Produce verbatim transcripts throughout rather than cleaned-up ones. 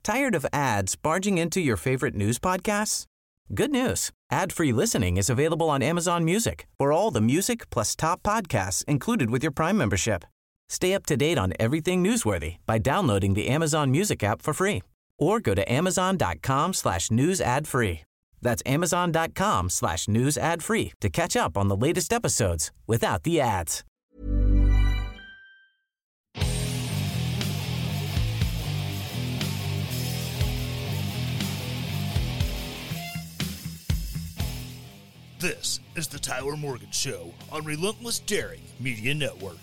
Tired of ads barging into your favorite news podcasts? Good news. Ad-free listening is available on Amazon Music for all the music plus top podcasts included with your Prime membership. Stay up to date on everything newsworthy by downloading the Amazon Music app for free or go to amazon.com slash news ad free. That's amazon.com slash news ad free to catch up on the latest episodes without the ads. This is the Tyler Morgan Show on Relentless Daring Media Network.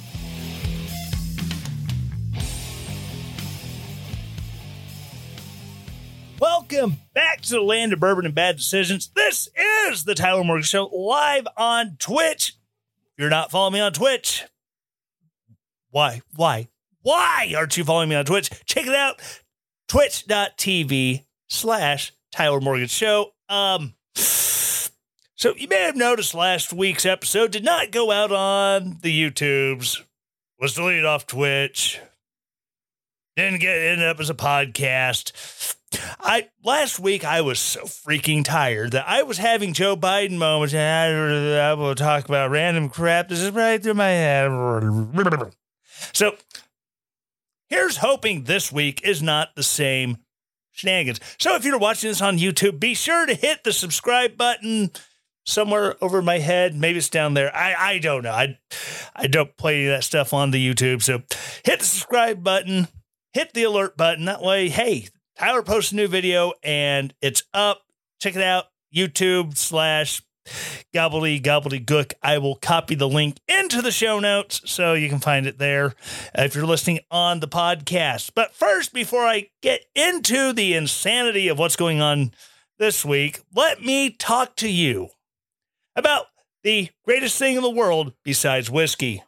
Welcome back to the land of bourbon and bad decisions. This is the Tyler Morgan Show live on Twitch. If you're not following me on Twitch, why, why, why aren't you following me on Twitch? Check it out. Twitch.tv slash Tyler Morgan Show. Um, So you may have noticed last week's episode did not go out on the YouTubes, was deleted off Twitch, didn't get ended up as a podcast. I last week I was so freaking tired that I was having Joe Biden moments, and I, I will talk about random crap. This is right through my head. So here's hoping this week is not the same shenanigans. So if you're watching this on YouTube, be sure to hit the subscribe button. Somewhere over my head. Maybe it's down there. I, I don't know. I, I don't play any of that stuff on the YouTube. So hit the subscribe button, hit the alert button. That way, hey, Tyler posts a new video and it's up. Check it out. YouTube slash gobbledy gobbledy gook. I will copy the link into the show notes so you can find it there uh, if you're listening on the podcast. But first, before I get into the insanity of what's going on this week, let me talk to you about the greatest thing in the world besides whiskey.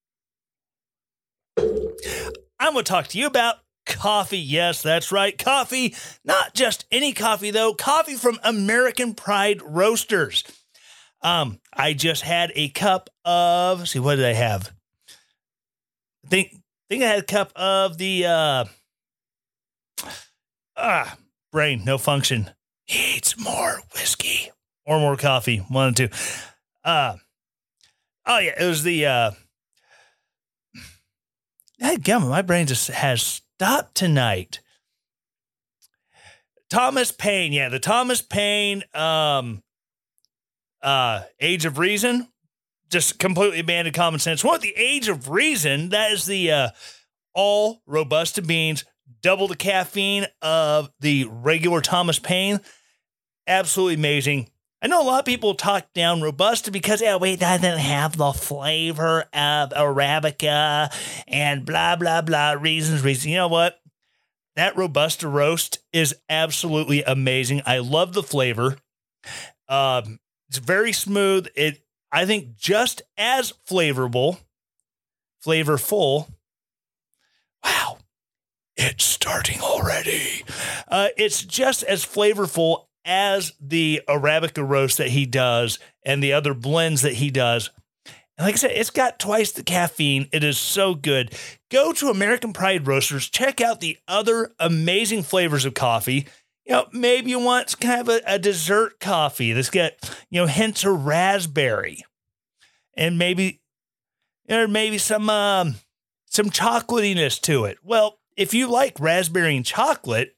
I'm going to talk to you about coffee. Yes, that's right. Coffee. Not just any coffee, though. Coffee from American Pride Roasters. Um, I just had a cup of, let's see, what did I have? I think, I think I had a cup of the, uh, ah, brain, no function. Needs more whiskey. Or more coffee, one and two. Uh, oh, yeah, it was the... Uh, Dadgummit, my brain just has stopped tonight. Thomas Paine, yeah, the Thomas Paine um, uh, Age of Reason. Just completely abandoned common sense. What, the Age of Reason? That is the uh, all Robusta beans, double the caffeine of the regular Thomas Paine. Absolutely amazing. I know a lot of people talk down Robusta because oh, it doesn't have the flavor of Arabica and blah, blah, blah, reasons, reasons. You know what? That Robusta roast is absolutely amazing. I love the flavor. Um, it's very smooth. It, I think, just as flavorful, flavorful. Wow. It's starting already. Uh, it's just as flavorful as the Arabica roast that he does and the other blends that he does. And like I said, it's got twice the caffeine. It is so good. Go to American Pride Roasters. Check out the other amazing flavors of coffee. You know, maybe you want kind of a, a dessert coffee that's got, you know, hints of raspberry and maybe, or maybe some, um, some chocolatiness to it. Well, if you like raspberry and chocolate,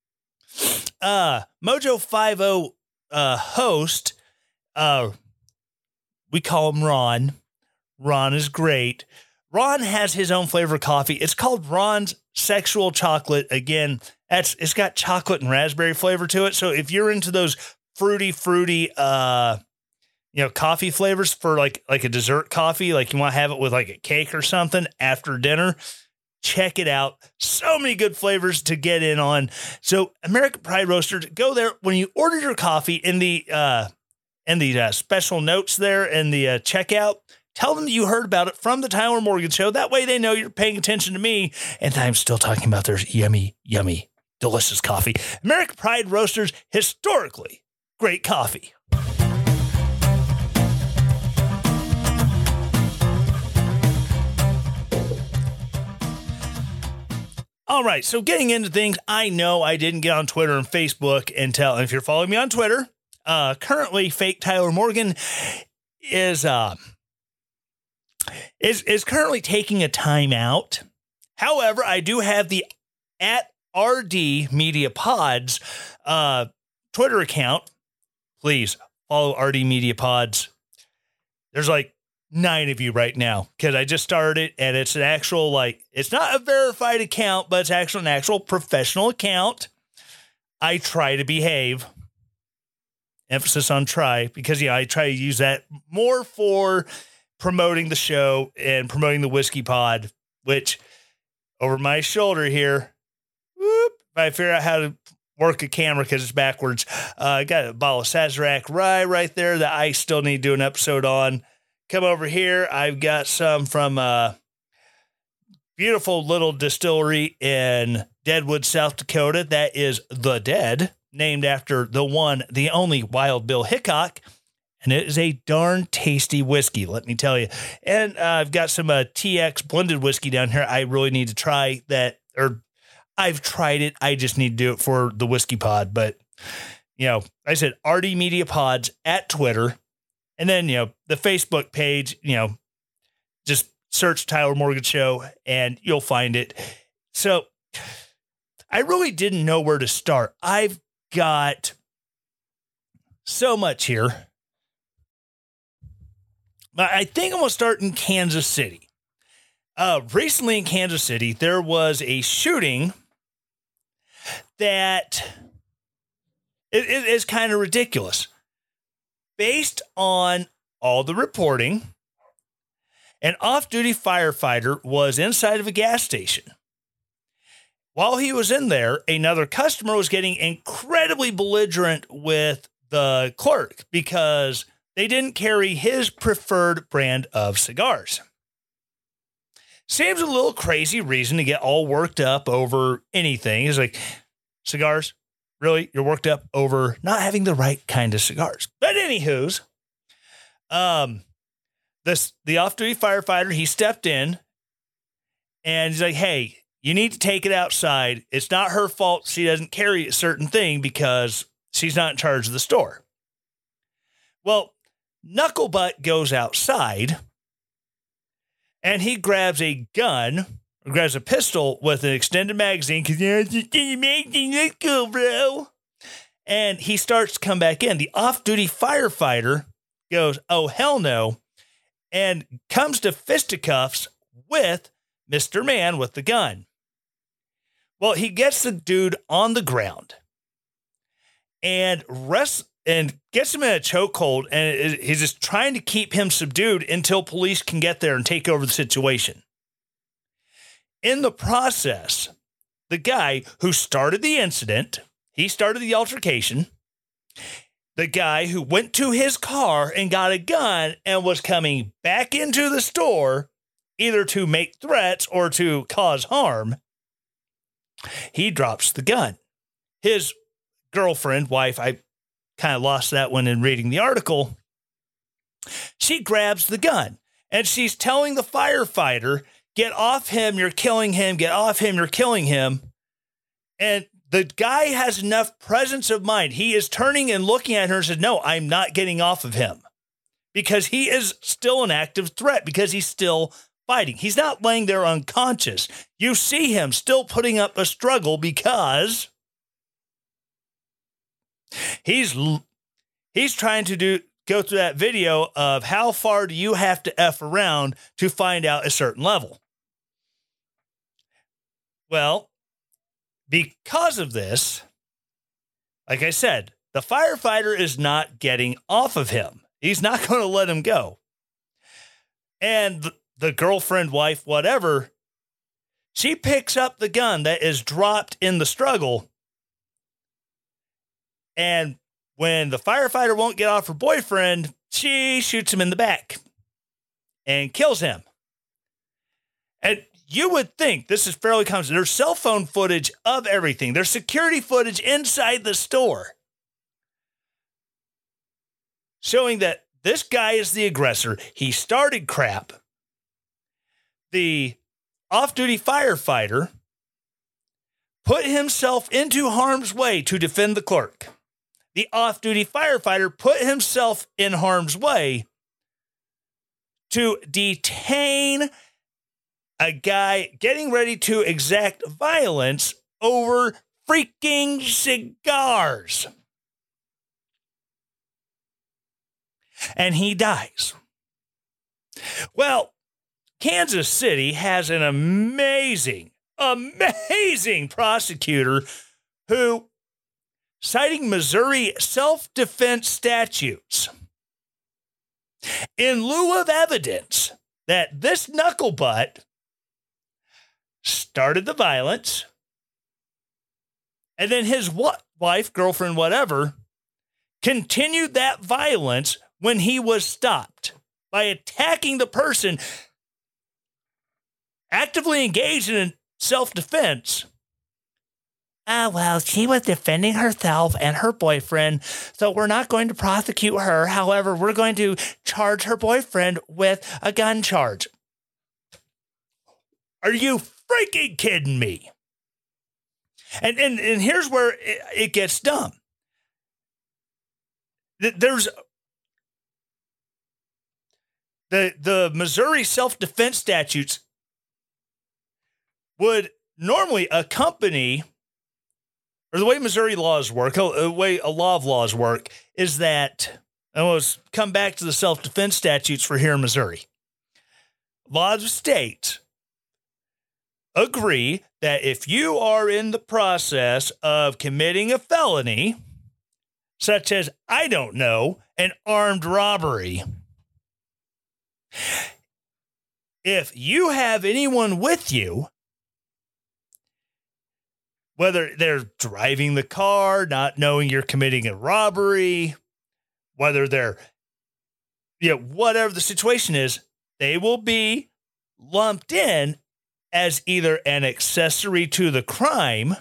Uh, Mojo fifty uh, host, uh, we call him Ron. Ron is great. Ron has his own flavor of coffee. It's called Ron's Sexual Chocolate. Again, that's it's got chocolate and raspberry flavor to it. So if you're into those fruity, fruity, uh, you know, coffee flavors for like like a dessert coffee, like you want to have it with like a cake or something after dinner, check it out. So many good flavors to get in on. So American Pride Roasters, go there when you order your coffee in the uh, in the uh, special notes there in the uh, checkout. Tell them you heard about it from the Tyler Morgan Show. That way they know you're paying attention to me and I'm still talking about their yummy, yummy, delicious coffee. American Pride Roasters, historically great coffee. All right, so getting into things, I know I didn't get on Twitter and Facebook until, if you're following me on Twitter, uh, currently fake Tyler Morgan is uh, is is currently taking a timeout. However, I do have the at R D Media Pods uh, Twitter account. Please follow R D Media Pods. There's like nine of you right now because I just started it, and it's an actual, like, it's not a verified account, but it's actually an actual professional account. I try to behave. Emphasis on try, because, yeah, I try to use that more for promoting the show and promoting the Whiskey Pod, which over my shoulder here, whoop, if I figure out how to work a camera because it's backwards, uh, I got a bottle of Sazerac rye right there that I still need to do an episode on. Come over here. I've got some from a beautiful little distillery in Deadwood, South Dakota. That is The Dead, named after the one, the only Wild Bill Hickok. And it is a darn tasty whiskey, let me tell you. And uh, I've got some uh, T X blended whiskey down here. I really need to try that, or I've tried it. I just need to do it for the Whiskey Pod. But, you know, I said R D Media Pods at Twitter. And then, you know, the Facebook page, you know, just search Tyler Morgan Show and you'll find it. So I really didn't know where to start. I've got so much here. But I think I'm going to start in Kansas City. Uh, recently in Kansas City, there was a shooting that it, it is kind of ridiculous. Based on all the reporting, an off-duty firefighter was inside of a gas station. While he was in there, another customer was getting incredibly belligerent with the clerk because they didn't carry his preferred brand of cigars. Seems a little crazy reason to get all worked up over anything. It's like, cigars? Really? You're worked up over not having the right kind of cigars. But anywho's, um, this, the off-duty firefighter, he stepped in and he's like, hey, you need to take it outside. It's not her fault she doesn't carry a certain thing because she's not in charge of the store. Well, Knucklebutt goes outside and he grabs a gun, or grabs a pistol with an extended magazine because, yeah, it's just amazing. Let's go, bro. And he starts to come back in. The off-duty firefighter goes, oh, hell no, and comes to fisticuffs with Mister Man with the gun. Well, he gets the dude on the ground and rests and gets him in a chokehold, and he's just trying to keep him subdued until police can get there and take over the situation. In the process, the guy who started the incident, he started the altercation, the guy who went to his car and got a gun and was coming back into the store either to make threats or to cause harm, he drops the gun. His girlfriend, wife, I kind of lost that one in reading the article, she grabs the gun and she's telling the firefighter, get off him, you're killing him, get off him, you're killing him. And the guy has enough presence of mind. He is turning and looking at her and says, no, I'm not getting off of him, because he is still an active threat, because he's still fighting. He's not laying there unconscious. You see him still putting up a struggle because he's he's trying to do go through that video of how far do you have to F around to find out a certain level. Well, because of this, like I said, the firefighter is not getting off of him. He's not going to let him go. And the, the girlfriend, wife, whatever, she picks up the gun that is dropped in the struggle. And when the firefighter won't get off her boyfriend, she shoots him in the back and kills him. And you would think this is fairly common. There's cell phone footage of everything. There's security footage inside the store showing that this guy is the aggressor. He started crap. The off-duty firefighter put himself into harm's way to defend the clerk. The off-duty firefighter put himself in harm's way to detain a guy getting ready to exact violence over freaking cigars. And he dies. Well, Kansas City has an amazing, amazing prosecutor who, citing Missouri self-defense statutes, in lieu of evidence that this knucklebutt started the violence, and then his wife, girlfriend, whatever, continued that violence when he was stopped by attacking the person actively engaged in self-defense. Ah, well, she was defending herself and her boyfriend, so we're not going to prosecute her. However, we're going to charge her boyfriend with a gun charge. Are you freaking kidding me? And and, and here's where it, it gets dumb. There's the the Missouri self-defense statutes would normally accompany, or the way Missouri laws work, the way a law of laws work, is that, and we'll come back to the self-defense statutes for here in Missouri. Laws of states agree that if you are in the process of committing a felony, such as, I don't know, an armed robbery, if you have anyone with you, whether they're driving the car, not knowing you're committing a robbery, whether they're, you know, whatever the situation is, they will be lumped in as either an accessory to the crime,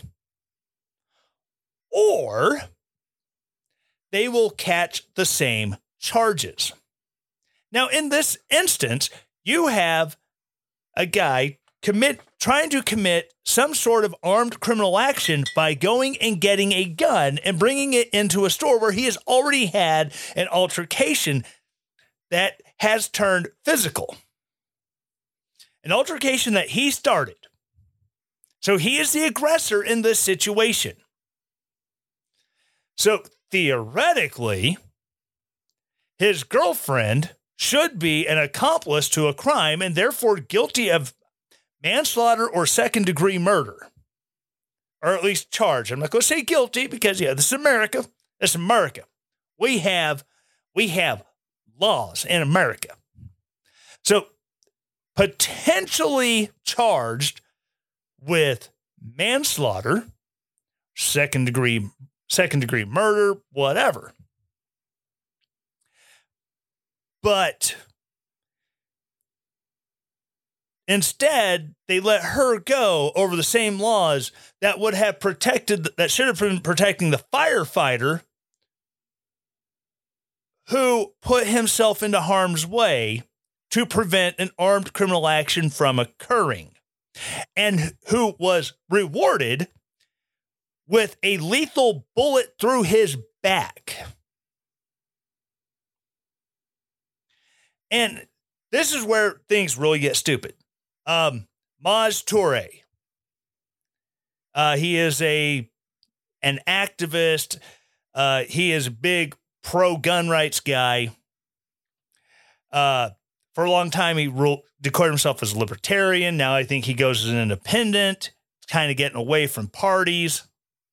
or they will catch the same charges. Now, in this instance, you have a guy commit trying to commit some sort of armed criminal action by going and getting a gun and bringing it into a store where he has already had an altercation that has turned physical. An altercation that he started. So he is the aggressor in this situation. So theoretically, his girlfriend should be an accomplice to a crime and therefore guilty of manslaughter or second degree murder, or at least charged. I'm not going to say guilty because, yeah, this is America. This is America. We have, we have laws in America. So potentially charged with manslaughter, second degree, second degree murder, whatever. But instead, they let her go over the same laws that would have protected, that should have been protecting the firefighter who put himself into harm's way to prevent an armed criminal action from occurring, and who was rewarded with a lethal bullet through his back. And this is where things really get stupid. Um, Maz Toure. Uh, he is a an activist. Uh, he is a big pro-gun rights guy. Uh, for a long time, he ruled, declared himself as a libertarian. Now I think he goes as an independent, kind of getting away from parties.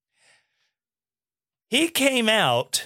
He came out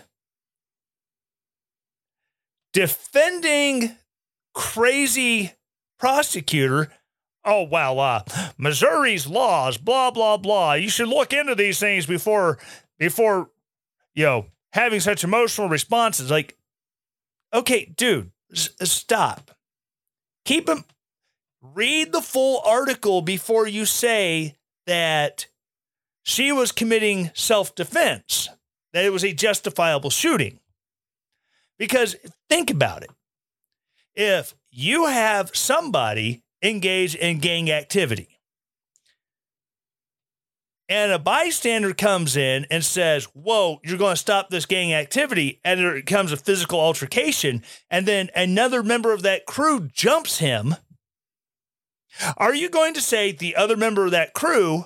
defending crazy prosecutor. Oh, well, uh, Missouri's laws, blah, blah, blah. You should look into these things before, before, you know, having such emotional responses. Like, okay, dude, s- stop. Keep him, read the full article before you say that she was committing self-defense, that it was a justifiable shooting. Because think about it. If you have somebody engaged in gang activity and a bystander comes in and says, whoa, you're going to stop this gang activity, and there comes a physical altercation, and then another member of that crew jumps him, are you going to say the other member of that crew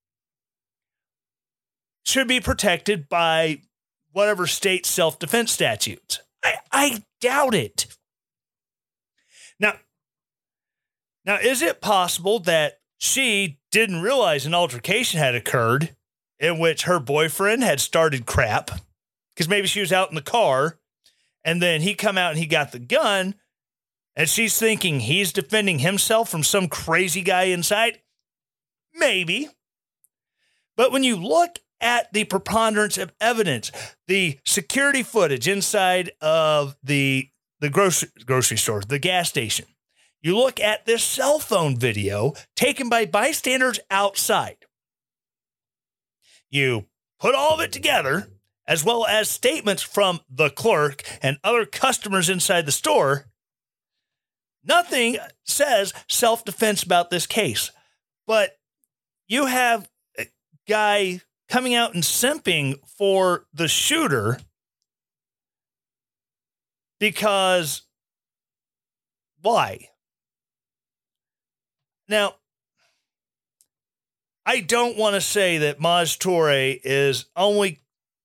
should be protected by whatever state self-defense statutes? I, I doubt it. Now, now, is it possible that she didn't realize an altercation had occurred in which her boyfriend had started crap? Because maybe she was out in the car and then he come out and he got the gun and she's thinking he's defending himself from some crazy guy inside. Maybe. But when you look at the preponderance of evidence, the security footage inside of the, the grocery, grocery store, the gas station, you look at this cell phone video taken by bystanders outside. You put all of it together, as well as statements from the clerk and other customers inside the store. Nothing says self-defense about this case. But you have a guy coming out and simping for the shooter because why? Now, I don't want to say that Maj Toure is only,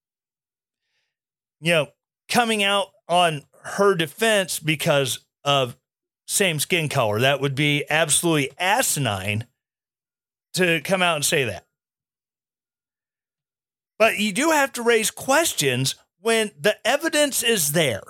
you know, coming out on her defense because of same skin color. That would be absolutely asinine to come out and say that. But you do have to raise questions when the evidence is there.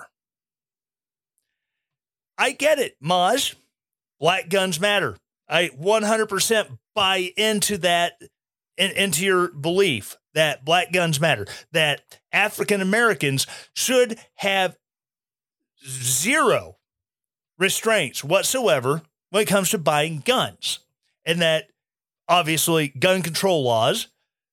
I get it, Maj. Black guns matter. I one hundred percent buy into that, in, into your belief that black guns matter, that African Americans should have zero restraints whatsoever when it comes to buying guns, and that obviously gun control laws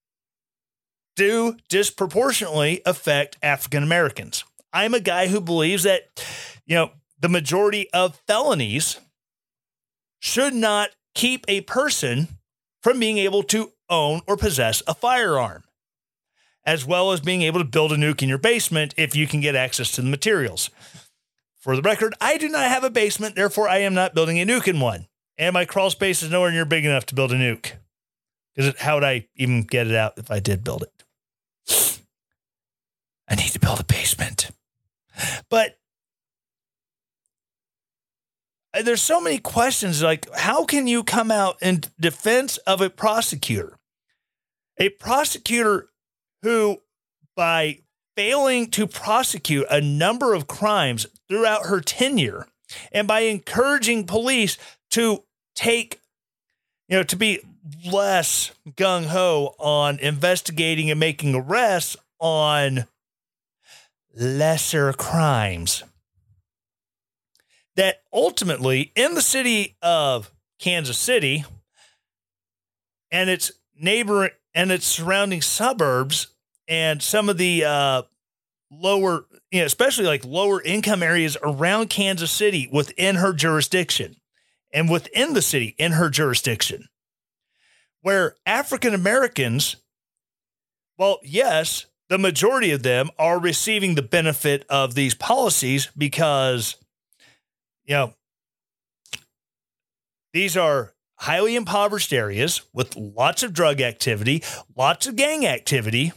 do disproportionately affect African Americans. I'm a guy who believes that, you know, the majority of felonies should not keep a person from being able to own or possess a firearm, as well as being able to build a nuke in your basement if you can get access to the materials. For the record, I do not have a basement, therefore I am not building a nuke in one. And my crawl space is nowhere near big enough to build a nuke. Because how would I even get it out if I did build it? I need to build a basement. But there's so many questions, like, how can you come out in defense of a prosecutor? A prosecutor who, by failing to prosecute a number of crimes throughout her tenure, and by encouraging police to take, you know, to be less gung-ho on investigating and making arrests on lesser crimes, that ultimately in the city of Kansas City and its neighbor and its surrounding suburbs and some of the uh, lower, you know, especially like lower income areas around Kansas City within her jurisdiction and within the city in her jurisdiction, where African Americans, well, yes, the majority of them are receiving the benefit of these policies because, you know, these are highly impoverished areas with lots of drug activity, lots of gang activity,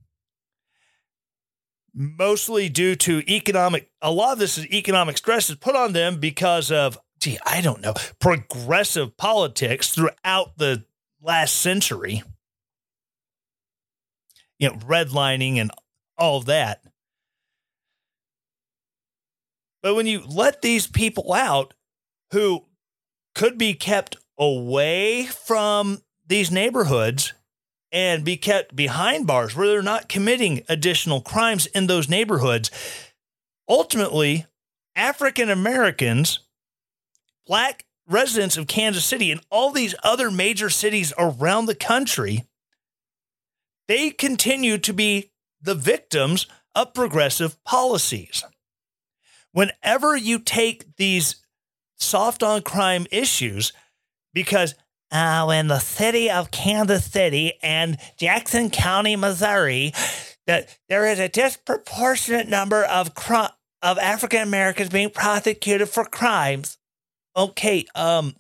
mostly due to economic, a lot of this is economic stresses put on them because of, gee, I don't know, progressive politics throughout the last century, you know, redlining and all of that. But when you let these people out who could be kept away from these neighborhoods and be kept behind bars where they're not committing additional crimes in those neighborhoods, ultimately, African Americans, black residents of Kansas City and all these other major cities around the country, they continue to be the victims of progressive policies. Whenever you take these soft on crime issues, because uh, in the city of Kansas City and Jackson County, Missouri, that there is a disproportionate number of cr- of African Americans being prosecuted for crimes. Okay, um,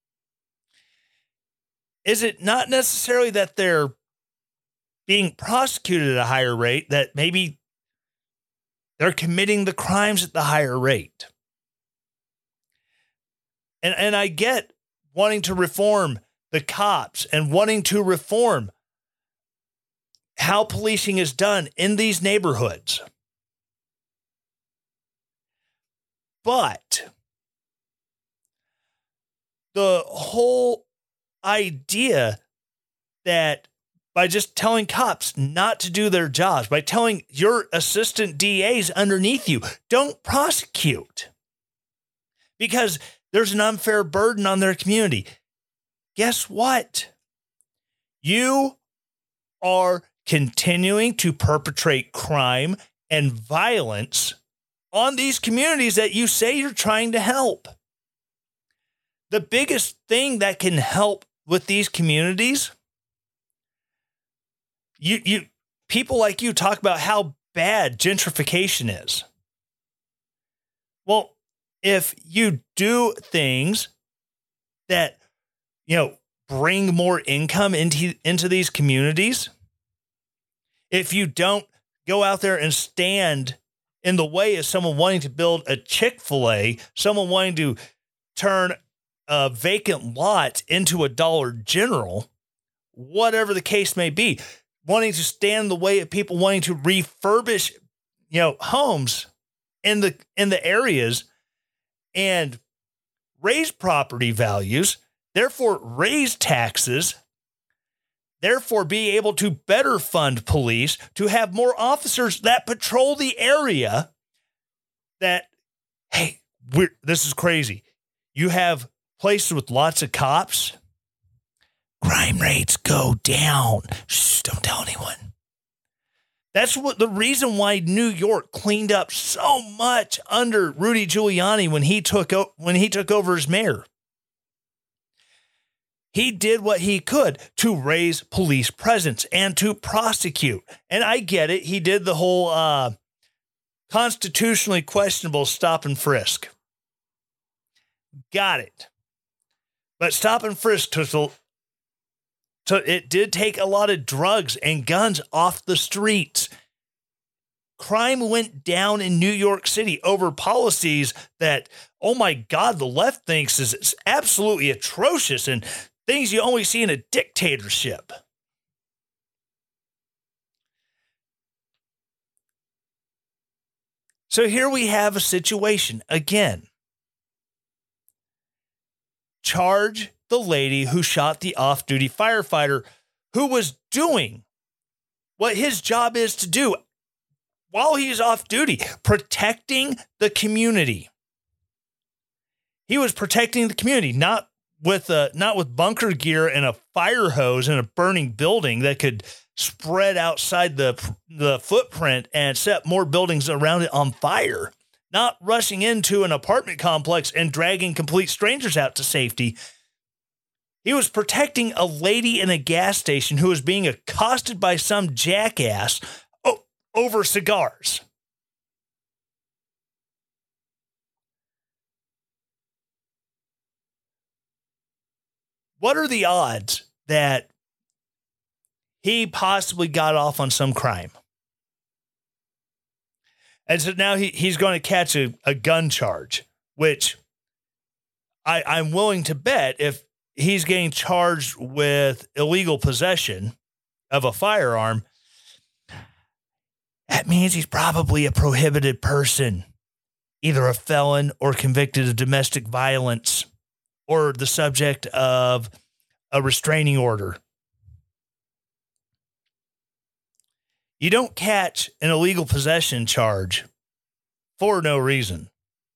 is it not necessarily that they're being prosecuted at a higher rate, that maybe they're committing the crimes at the higher rate? And and I get wanting to reform the cops and wanting to reform how policing is done in these neighborhoods. But the whole idea that by just telling cops not to do their jobs, by telling your assistant D As underneath you, don't prosecute because there's an unfair burden on their community. Guess what? You are continuing to perpetrate crime and violence on these communities that you say you're trying to help. The biggest thing that can help with these communities, you you people like you talk about how bad gentrification is. Well, if you do things that, you know, bring more income into, into these communities, if you don't go out there and stand in the way of someone wanting to build a Chick-fil-A, someone wanting to turn a vacant lot into a Dollar General, whatever the case may be, wanting to stand in the way of people wanting to refurbish, you know, homes in the in the areas and raise property values, therefore raise taxes, therefore be able to better fund police, to have more officers that patrol the area. That, hey, we're, this is crazy. You have places with lots of cops, crime rates go down. Shh, don't tell anyone. That's what the reason why New York cleaned up so much under Rudy Giuliani when he took when he took over as mayor. He did what he could to raise police presence and to prosecute. And I get it. He did the whole uh, constitutionally questionable stop and frisk. Got it. But stop and frisk took the So it did take a lot of drugs and guns off the streets. Crime went down in New York City over policies that, oh my God, the left thinks is absolutely atrocious and things you only see in a dictatorship. So here we have a situation again. Charge the lady who shot the off-duty firefighter who was doing what his job is to do while he's off duty, protecting the community. He was protecting the community, not with a, not with bunker gear and a fire hose in a burning building that could spread outside the, the footprint and set more buildings around it on fire. Not rushing into an apartment complex and dragging complete strangers out to safety. He was protecting a lady in a gas station who was being accosted by some jackass o- over cigars. What are the odds that he possibly got off on some crime? And so now he, he's going to catch a, a gun charge, which I, I'm willing to bet if he's getting charged with illegal possession of a firearm, that means he's probably a prohibited person, either a felon or convicted of domestic violence or the subject of a restraining order. You don't catch an illegal possession charge for no reason.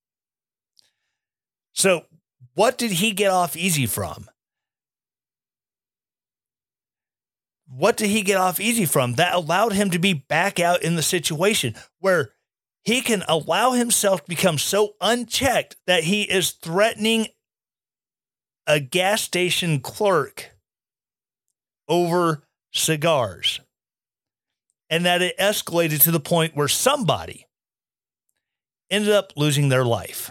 So what did he get off easy from? What did he get off easy from that allowed him to be back out in the situation where he can allow himself to become so unchecked that he is threatening a gas station clerk over cigars, and that it escalated to the point where somebody ended up losing their life.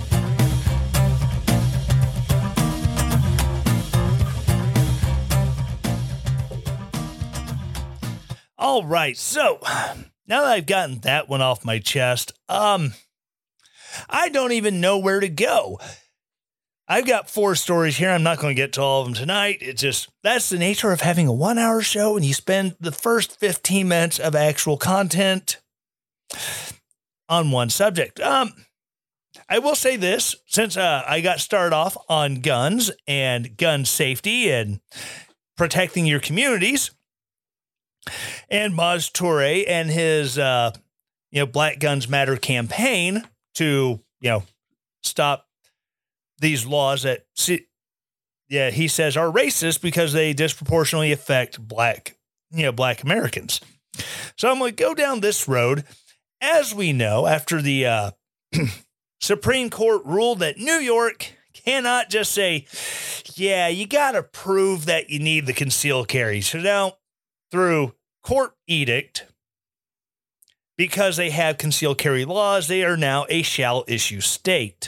All right, so now that I've gotten that one off my chest, um, I don't even know where to go. I've got four stories here. I'm not going to get to all of them tonight. It's just, that's the nature of having a one-hour show, and you spend the first fifteen minutes of actual content on one subject. Um, I will say this, since uh, I got started off on guns and gun safety and protecting your communities, and Maz Toure and his, uh, you know, Black Guns Matter campaign to, you know, stop these laws that, yeah, he says are racist because they disproportionately affect black, you know, black Americans. So I'm going to go down this road. As we know, after the uh, Supreme Court ruled that New York cannot just say, yeah, you got to prove that you need the concealed carry. So now, through court edict, because they have concealed carry laws, they are now a shall issue state.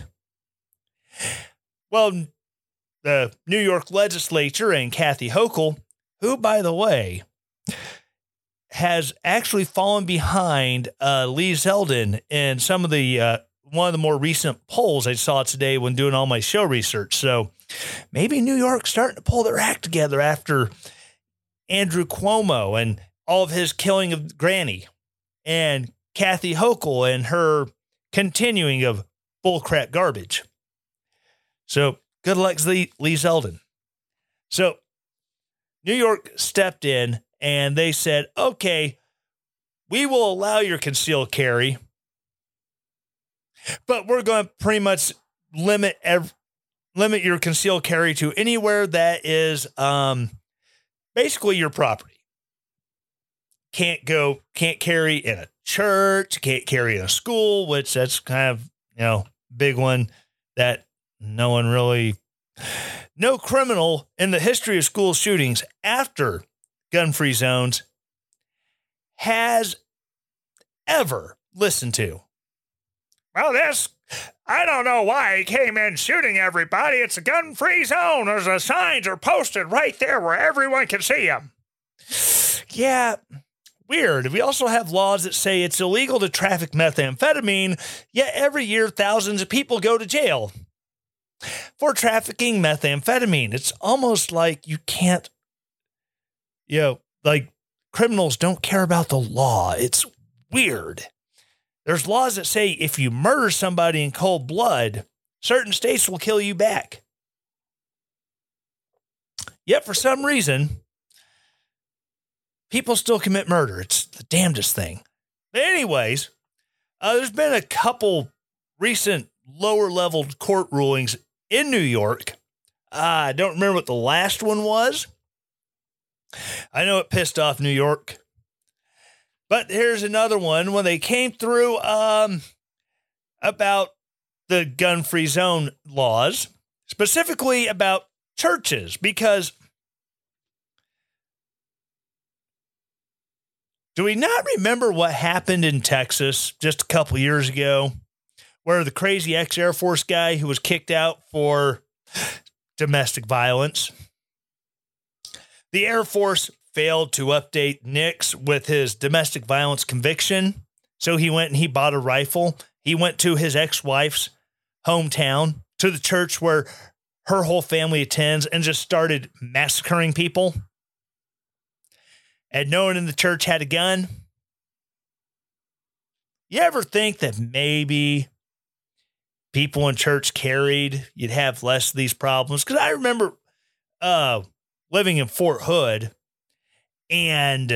Well, the New York legislature and Kathy Hochul, who, by the way, has actually fallen behind uh, Lee Zeldin in some of the uh, one of the more recent polls I saw today when doing all my show research. So maybe New York's starting to pull their act together after Andrew Cuomo and all of his killing of Granny, and Kathy Hochul and her continuing of bullcrap garbage. So good luck, Lee, Lee Zeldin. So New York stepped in and they said, okay, we will allow your concealed carry, but we're going to pretty much limit ev- limit your concealed carry to anywhere that is um, basically your property. Can't go, can't carry in a church, can't carry in a school, which that's kind of, you know, big one that no one really, no criminal in the history of school shootings after gun-free zones has ever listened to. Well, this, I don't know why he came in shooting everybody. It's a gun-free zone. There's the signs are posted right there where everyone can see them. Yeah, weird. We also have laws that say it's illegal to traffic methamphetamine, yet every year thousands of people go to jail for trafficking methamphetamine. It's almost like you can't, you know, like criminals don't care about the law. It's weird. There's laws that say if you murder somebody in cold blood, certain states will kill you back. Yet for some reason, people still commit murder. It's the damnedest thing. But anyways, uh, there's been a couple recent lower level court rulings in New York. Uh, I don't remember what the last one was. I know it pissed off New York. But here's another one when they came through um, about the gun-free zone laws, specifically about churches, because do we not remember what happened in Texas just a couple years ago, where the crazy ex-Air Force guy who was kicked out for domestic violence, the Air Force failed to update Nix with his domestic violence conviction, so he went and he bought a rifle. He went to his ex-wife's hometown, to the church where her whole family attends, and just started massacring people. And no one in the church had a gun. You ever think that maybe people in church carried, you'd have less of these problems? Because I remember uh, living in Fort Hood, and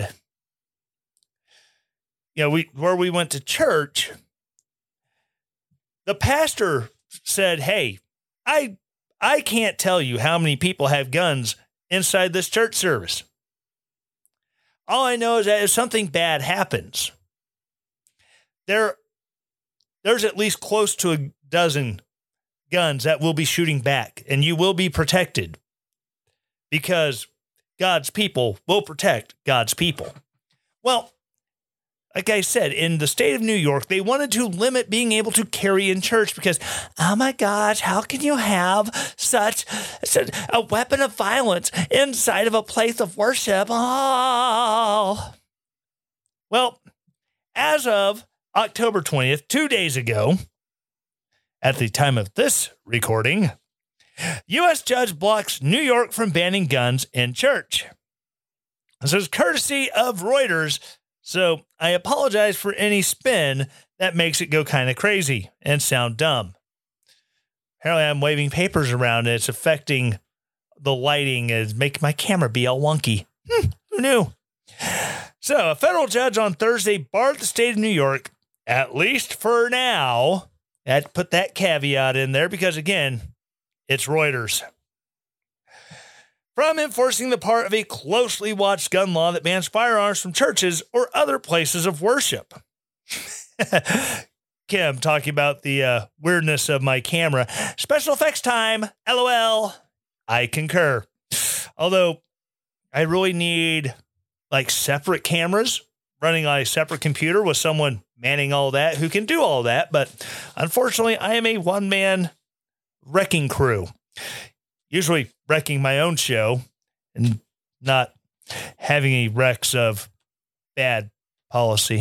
you know, we where we went to church, the pastor said, "Hey, I I can't tell you how many people have guns inside this church service. All I know is that if something bad happens, there, there's at least close to a dozen guns that will be shooting back, and you will be protected because God's people will protect God's people. Well, like I said, in the state of New York, they wanted to limit being able to carry in church because, oh my gosh, how can you have such, such a weapon of violence inside of a place of worship? Oh. Well, as of October twentieth, two days ago, at the time of this recording, U S judge blocks New York from banning guns in church. This is courtesy of Reuters, so I apologize for any spin that makes it go kind of crazy and sound dumb. Apparently, I'm waving papers around and it's affecting the lighting and making my camera be all wonky. Hmm, who knew? So, a federal judge on Thursday barred the state of New York, at least for now. I had to put that caveat in there because, again, it's Reuters, from enforcing the part of a closely watched gun law that bans firearms from churches or other places of worship. Kim talking about the uh, weirdness of my camera. Special effects time. LOL. I concur. Although I really need like separate cameras running on a separate computer with someone manning all that who can do all that. But unfortunately, I am a one-man wrecking crew, usually wrecking my own show and not having any wrecks of bad policy.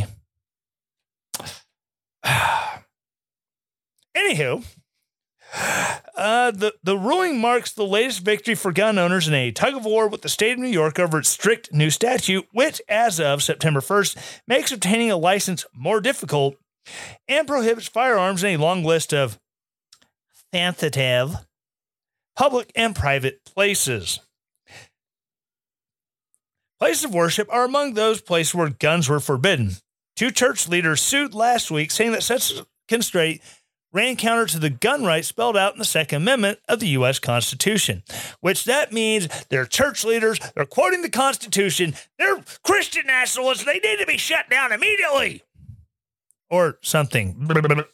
Anywho, uh, the, the ruling marks the latest victory for gun owners in a tug of war with the state of New York over its strict new statute, which, as of September first, makes obtaining a license more difficult and prohibits firearms in a long list of sensitive public and private places. Places of worship are among those places where guns were forbidden. Two church leaders sued last week, saying that such constraint ran counter to the gun rights spelled out in the Second Amendment of the U S Constitution, which that means they're church leaders, they're quoting the Constitution, they're Christian nationalists, they need to be shut down immediately. Or something.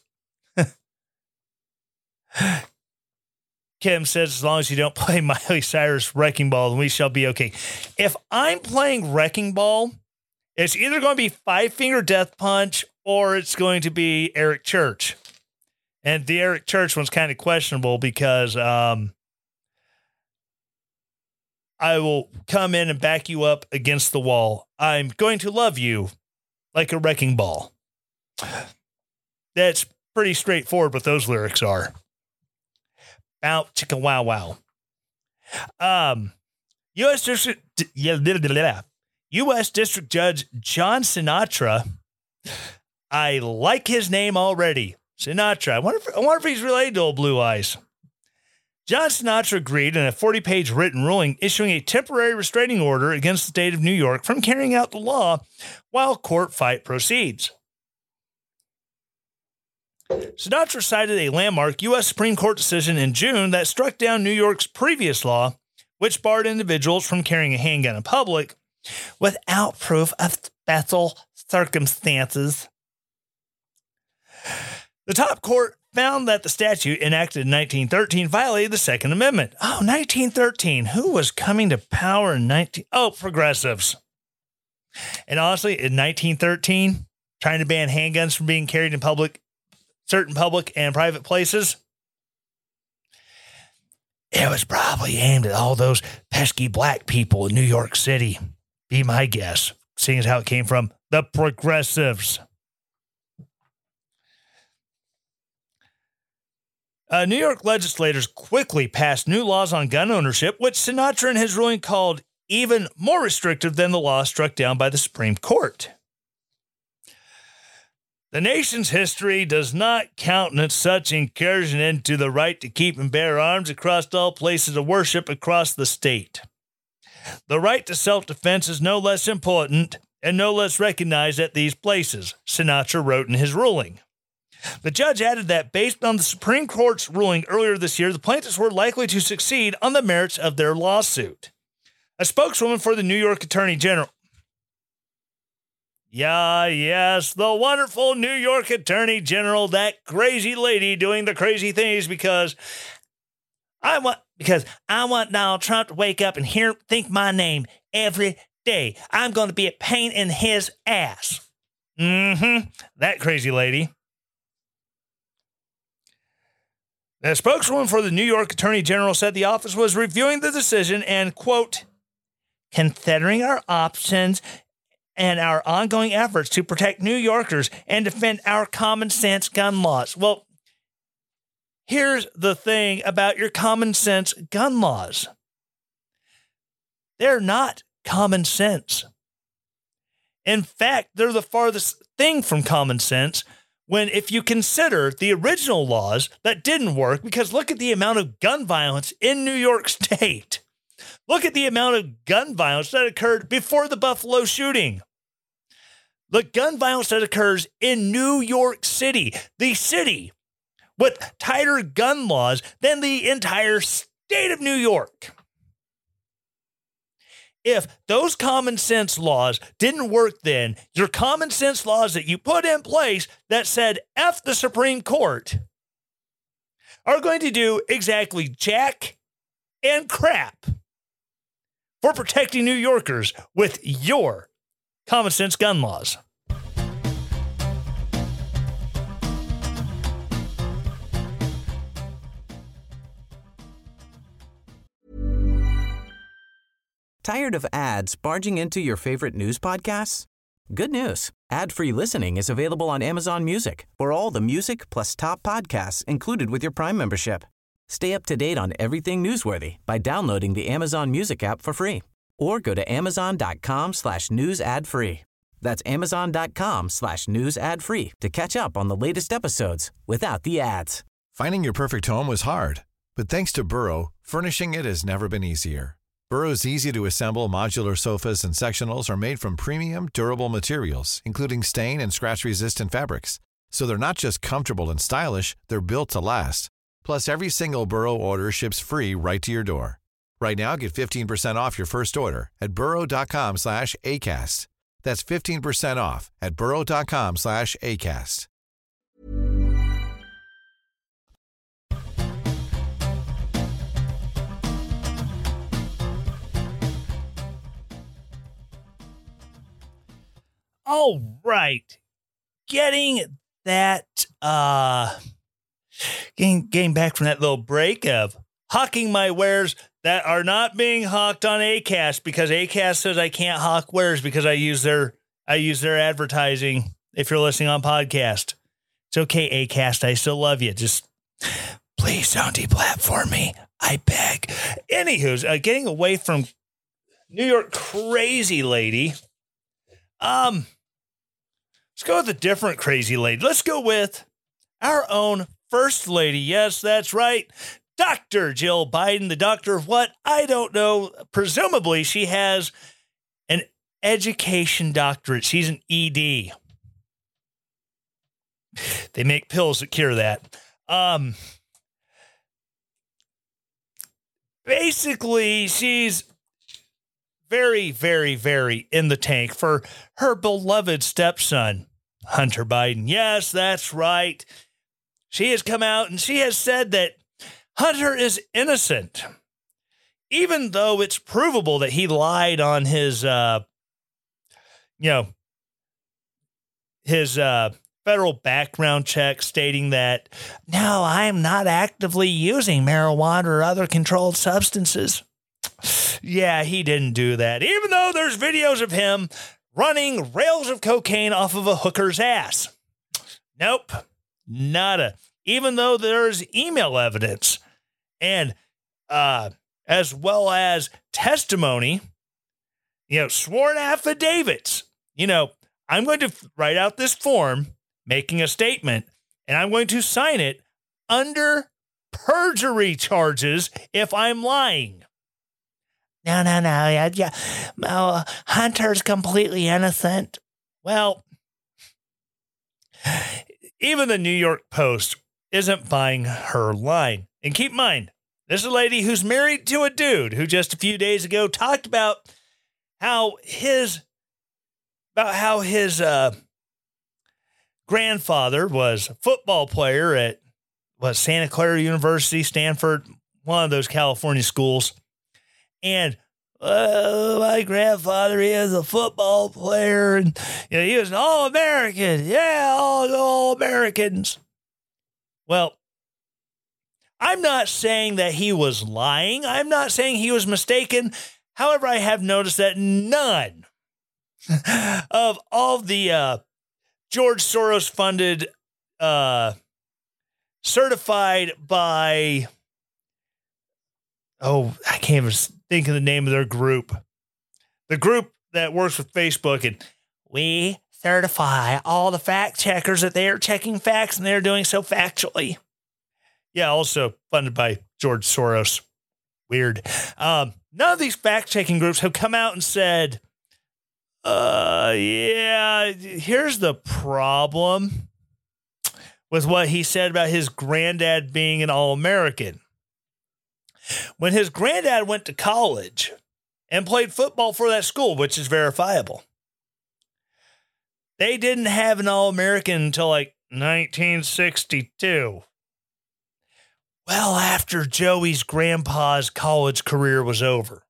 Kim says, as long as you don't play Miley Cyrus Wrecking Ball, then we shall be okay. If I'm playing Wrecking Ball, it's either going to be Five Finger Death Punch or it's going to be Eric Church. And the Eric Church one's kind of questionable because um, I will come in and back you up against the wall. I'm going to love you like a wrecking ball. That's pretty straightforward what those lyrics are. Bow, chicka, wow, wow. Um, U S District, U S District Judge John Sinatra. I like his name already. Sinatra. I wonder if, I wonder if he's related to old Blue Eyes. John Sinatra agreed in a forty-page written ruling issuing a temporary restraining order against the state of New York from carrying out the law while court fight proceeds. Sinatra cited a landmark U S Supreme Court decision in June that struck down New York's previous law, which barred individuals from carrying a handgun in public without proof of special circumstances. The top court found that the statute enacted in nineteen thirteen violated the Second Amendment. Oh, nineteen thirteen. Who was coming to power in nineteen? Oh, progressives. And honestly, in nineteen thirteen, trying to ban handguns from being carried in public, certain public and private places, it was probably aimed at all those pesky black people in New York City. Be my guess, seeing as how it came from the progressives. Uh, New York legislators quickly passed new laws on gun ownership, which Sinatra in his ruling called even more restrictive than the law struck down by the Supreme Court. The nation's history does not countenance such incursion into the right to keep and bear arms across all places of worship across the state. The right to self-defense is no less important and no less recognized at these places, Sinatra wrote in his ruling. The judge added that based on the Supreme Court's ruling earlier this year, the plaintiffs were likely to succeed on the merits of their lawsuit. A spokeswoman for the New York Attorney General. Yeah, yes, the wonderful New York Attorney General, that crazy lady doing the crazy things because I want because I want Donald Trump to wake up and hear think my name every day. I'm going to be a pain in his ass. Mm-hmm. That crazy lady. The spokeswoman for the New York Attorney General said the office was reviewing the decision and, quote, considering our options and our ongoing efforts to protect New Yorkers and defend our common sense gun laws. Well, here's the thing about your common sense gun laws. They're not common sense. In fact, they're the farthest thing from common sense when if you consider the original laws that didn't work, because look at the amount of gun violence in New York State. Look at the amount of gun violence that occurred before the Buffalo shooting. The gun violence that occurs in New York City, the city with tighter gun laws than the entire state of New York. If those common sense laws didn't work then, your common sense laws that you put in place that said F the Supreme Court are going to do exactly jack and crap for protecting New Yorkers with your common sense gun laws. Tired of ads barging into your favorite news podcasts? Good news. Ad-free listening is available on Amazon Music for all the music plus top podcasts included with your Prime membership. Stay up to date on everything newsworthy by downloading the Amazon Music app for free or go to amazon.com slash news ad free. That's amazon.com slash news ad free to catch up on the latest episodes without the ads. Finding your perfect home was hard, but thanks to Burrow, furnishing it has never been easier. Burrow's easy-to-assemble modular sofas and sectionals are made from premium, durable materials, including stain and scratch-resistant fabrics. So they're not just comfortable and stylish, they're built to last. Plus, every single Burrow order ships free right to your door. Right now, get fifteen percent off your first order at burrow.com slash ACAST. That's fifteen percent off at burrow.com slash ACAST. All right. Getting that, uh, getting, getting back from that little break of hawking my wares that are not being hawked on Acast because Acast says I can't hawk wares because I use their, I use their advertising. If you're listening on podcast, it's okay. Acast, I still love you. Just please don't deplatform me. I beg. Anywho's uh, getting away from New York crazy lady. Um, let's go with a different crazy lady. Let's go with our own first lady. Yes, that's right. Doctor Jill Biden, the doctor of what? I don't know. Presumably she has an education doctorate. She's an E D. They make pills that cure that. Um, basically she's very, very, very in the tank for her beloved stepson, Hunter Biden. Yes, that's right. She has come out and she has said that Hunter is innocent, even though it's provable that he lied on his, uh, you know, his uh, federal background check stating that, no, I'm not actively using marijuana or other controlled substances. Yeah, he didn't do that, even though there's videos of him running rails of cocaine off of a hooker's ass. Nope, nada. Even though there's email evidence and uh, as well as testimony, you know, sworn affidavits. You know, I'm going to write out this form making a statement, and I'm going to sign it under perjury charges if I'm lying. No, no, no. Yeah, yeah. Uh, Hunter's completely innocent. Well, even the New York Post isn't buying her line. And keep in mind, this is a lady who's married to a dude who just a few days ago talked about how his about how his uh, grandfather was a football player at what, Santa Clara University, Stanford, one of those California schools. And uh, my grandfather, he was a football player, and you know, he was an All-American. Yeah, all All-Americans. Well, I'm not saying that he was lying. I'm not saying he was mistaken. However, I have noticed that none of all the uh, George Soros-funded, uh, certified by, oh, I can't even think of the name of their group. The group that works with Facebook, and we certify all the fact checkers that they are checking facts and they're doing so factually. Yeah, also funded by George Soros. Weird. Um, none of these fact-checking groups have come out and said, uh, yeah, here's the problem with what he said about his granddad being an All-American. When his granddad went to college and played football for that school, which is verifiable, they didn't have an All-American until like nineteen sixty-two. Well, after Joey's grandpa's college career was over.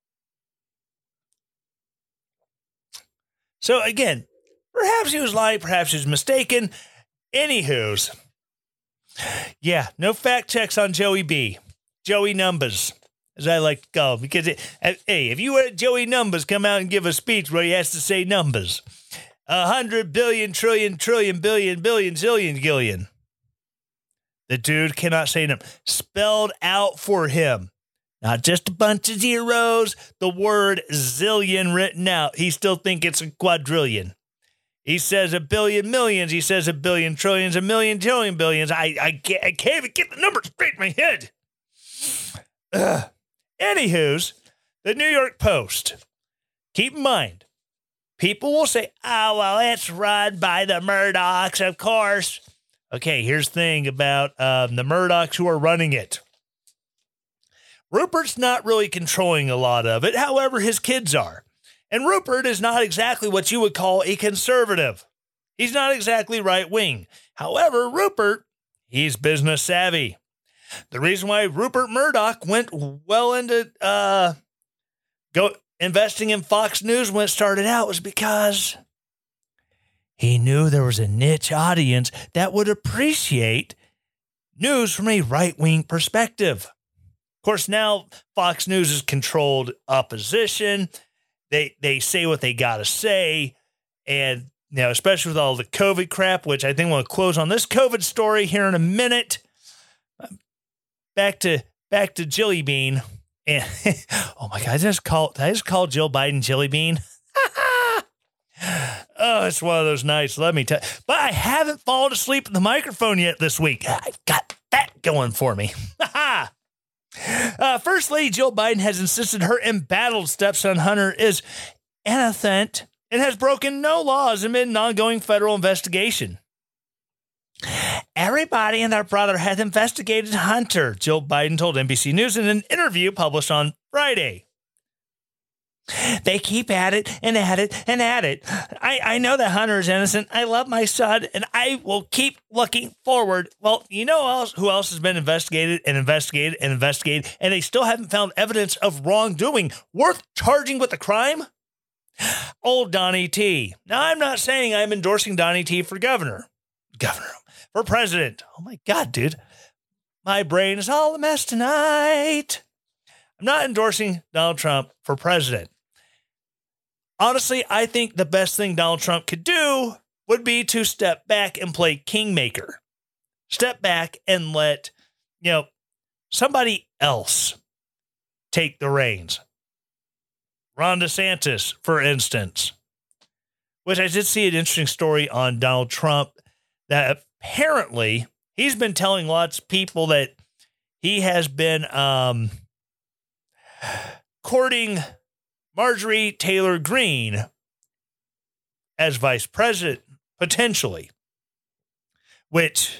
So again, perhaps he was lying, perhaps he was mistaken. Anywho's, yeah, no fact checks on Joey B. Joey Numbers, as I like to call him, because it, hey, if you let Joey Numbers come out and give a speech where he has to say numbers, a hundred billion, trillion, trillion, billion, billion, zillion, gillion. The dude cannot say them. Spelled out for him. Not just a bunch of zeros, the word zillion written out. He still thinks it's a quadrillion. He says a billion millions. He says a billion trillions, a million trillion billions. I, I, can't, I can't even get the numbers straight in my head. Ugh. Anywho's, the New York Post. Keep in mind, people will say, oh, well, it's run by the Murdochs, of course. Okay, here's the thing about um, the Murdochs who are running it. Rupert's not really controlling a lot of it. However, his kids are. And Rupert is not exactly what you would call a conservative. He's not exactly right-wing. However, Rupert, he's business savvy. The reason why Rupert Murdoch went well into uh, go investing in Fox News when it started out was because he knew there was a niche audience that would appreciate news from a right-wing perspective. Of course, now Fox News is controlled opposition. They they say what they got to say. And, you know, especially with all the COVID crap, which I think we'll close on this COVID story here in a minute. Back to back to Jilly Bean. And oh, my God, I just call, did I just call Jill Biden Jilly Bean? Oh, it's one of those nights, let me tell you. But I haven't fallen asleep at the microphone yet this week. I've got that going for me. uh, First Lady Jill Biden has insisted her embattled stepson Hunter is innocent and has broken no laws amid an ongoing federal investigation. Everybody and their brother has investigated Hunter, Jill Biden told N B C News in an interview published on Friday. They keep at it and at it and at it. I, I know that Hunter is innocent. I love my son, and I will keep looking forward. Well, you know else, who else has been investigated and investigated and investigated, and they still haven't found evidence of wrongdoing worth charging with a crime? Old Donnie T. Now, I'm not saying I'm endorsing Donnie T for governor. Governor. For president. Oh, my God, dude. My brain is all a mess tonight. I'm not endorsing Donald Trump for president. Honestly, I think the best thing Donald Trump could do would be to step back and play kingmaker. Step back and let, you know, somebody else take the reins. Ron DeSantis, for instance, which I did see an interesting story on Donald Trump that apparently he's been telling lots of people that he has been um, courting Marjorie Taylor Greene as vice president, potentially, which